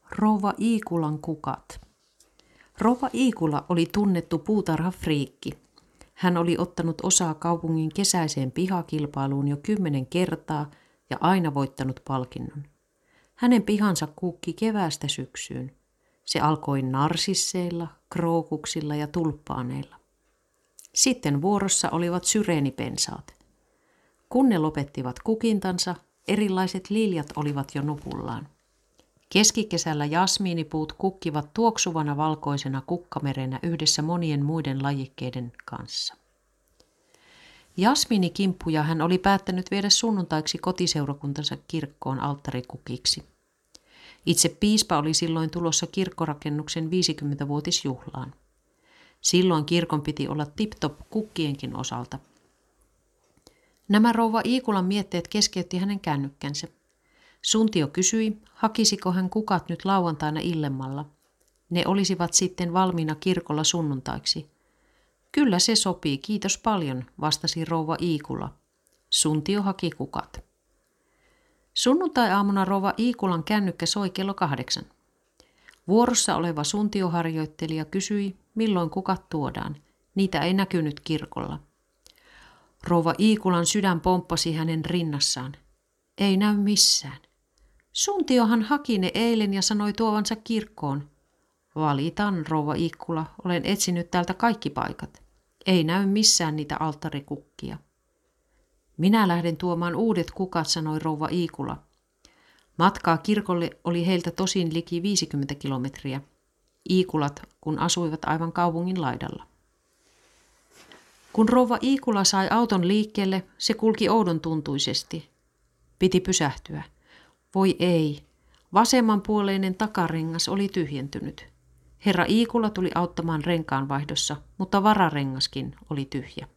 Rouva Iikulan kukat. Rouva Iikula oli tunnettu puutarhafriikki. Hän oli ottanut osaa kaupungin kesäiseen pihakilpailuun jo 10 kertaa ja aina voittanut palkinnon. Hänen pihansa kukki keväästä syksyyn. Se alkoi narsisseilla, krookuksilla ja tulppaaneilla. Sitten vuorossa olivat syreenipensaat. Kun ne lopettivat kukintansa, erilaiset liljat olivat jo nupullaan. Keskikesällä jasmiinipuut kukkivat tuoksuvana valkoisena kukkamerenä yhdessä monien muiden lajikkeiden kanssa. Jasmiinikimppuja hän oli päättänyt viedä sunnuntaiksi kotiseurakuntansa kirkkoon alttarikukiksi. Itse piispa oli silloin tulossa kirkkorakennuksen 50-vuotisjuhlaan. Silloin kirkon piti olla tip-top kukkienkin osalta. Nämä rouva Iikulan mietteet keskeytti hänen kännykkänsä. Suntio kysyi, hakisiko hän kukat nyt lauantaina illemmalla. Ne olisivat sitten valmiina kirkolla sunnuntaiksi. Kyllä se sopii, kiitos paljon, vastasi rouva Iikula. Suntio haki kukat. Sunnuntai-aamuna rouva Iikulan kännykkä soi kello 8. Vuorossa oleva suntioharjoittelija kysyi, milloin kukat tuodaan. Niitä ei näkynyt kirkolla. Rouva Iikulan sydän pomppasi hänen rinnassaan. Ei näy missään. Suntiohan haki ne eilen ja sanoi tuovansa kirkkoon. Valitan, rouva Iikula, olen etsinyt täältä kaikki paikat. Ei näy missään niitä alttarikukkia. Minä lähden tuomaan uudet kukat, sanoi rouva Iikula. Matkaa kirkolle oli heiltä tosin liki 50 kilometriä. Iikulat, kun asuivat aivan kaupungin laidalla. Kun rouva Iikula sai auton liikkeelle, se kulki oudon tuntuisesti. Piti pysähtyä. Voi ei, vasemmanpuoleinen takarengas oli tyhjentynyt. Herra Iikula tuli auttamaan renkaanvaihdossa, mutta vararengaskin oli tyhjä.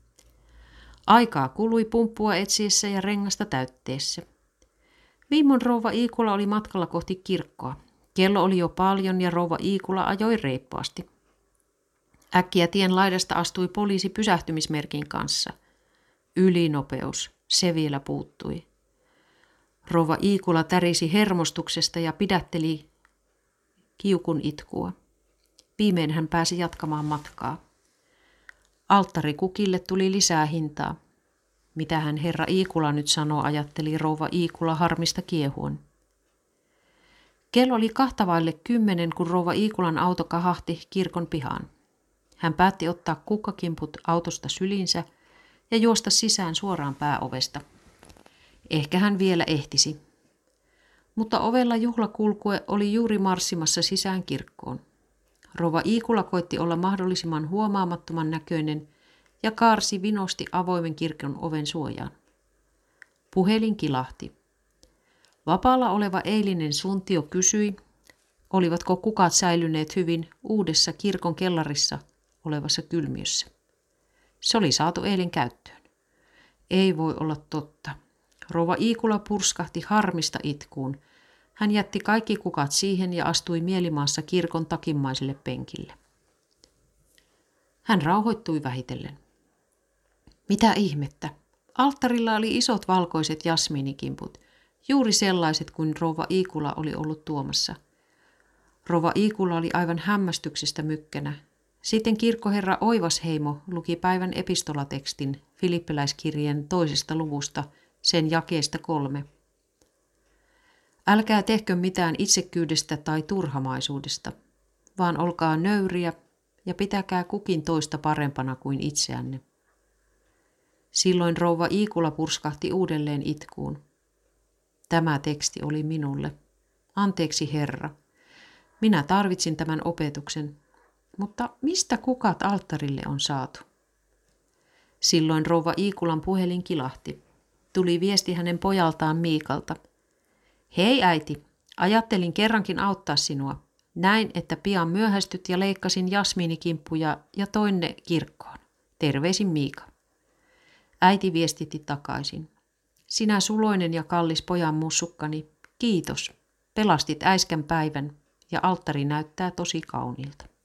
Aikaa kului pumppua etsiessä ja rengasta täytteessä. Viimon rouva Iikula oli matkalla kohti kirkkoa. Kello oli jo paljon ja rouva Iikula ajoi reippaasti. Äkkiä tien laidasta astui poliisi pysähtymismerkin kanssa. Ylinopeus, se vielä puuttui. Rouva Iikula tärisi hermostuksesta ja pidätteli kiukun itkua. Viimein hän pääsi jatkamaan matkaa. Alttarikukille tuli lisää hintaa. Mitähän herra Iikula nyt sanoo, ajatteli rouva Iikula harmista kiehuen. Kello oli 9:02, kun rouva Iikulan auto kahahti kirkon pihaan. Hän päätti ottaa kukkakimput autosta syliinsä ja juosta sisään suoraan pääovesta. Ehkä hän vielä ehtisi. Mutta ovella juhlakulkue oli juuri marssimassa sisään kirkkoon. Rouva Iikula koitti olla mahdollisimman huomaamattoman näköinen ja kaarsi vinosti avoimen kirkon oven suojaan. Puhelin kilahti. Vapaalla oleva eilinen suntio kysyi, olivatko kukat säilyneet hyvin uudessa kirkon kellarissa olevassa kylmiössä. Se oli saatu eilen käyttöön. Ei voi olla totta. Rouva Iikula purskahti harmista itkuun. Hän jätti kaikki kukat siihen ja astui mielimaassa kirkon takimmaiselle penkille. Hän rauhoittui vähitellen. Mitä ihmettä? Alttarilla oli isot valkoiset jasmiinikimput, juuri sellaiset kuin rouva Iikula oli ollut tuomassa. Rouva Iikula oli aivan hämmästyksestä mykkänä. Sitten kirkkoherra Oivasheimo luki päivän epistolatekstin Filippiläiskirjeen 2. luvusta, sen jakeesta 3. Älkää tehkö mitään itsekyydestä tai turhamaisuudesta, vaan olkaa nöyriä ja pitäkää kukin toista parempana kuin itseänne. Silloin rouva Iikula purskahti uudelleen itkuun. Tämä teksti oli minulle. Anteeksi herra. Minä tarvitsin tämän opetuksen, mutta mistä kukat alttarille on saatu? Silloin rouva Iikulan puhelin kilahti. Tuli viesti hänen pojaltaan Miikalta. Hei äiti, ajattelin kerrankin auttaa sinua. Näin, että pian myöhästyt ja leikkasin jasmiinikimppuja ja toin ne kirkkoon. Terveisin Miika. Äiti viestitti takaisin. Sinä suloinen ja kallis pojan mussukkani, kiitos. Pelastit äiskän päivän ja alttari näyttää tosi kauniilta.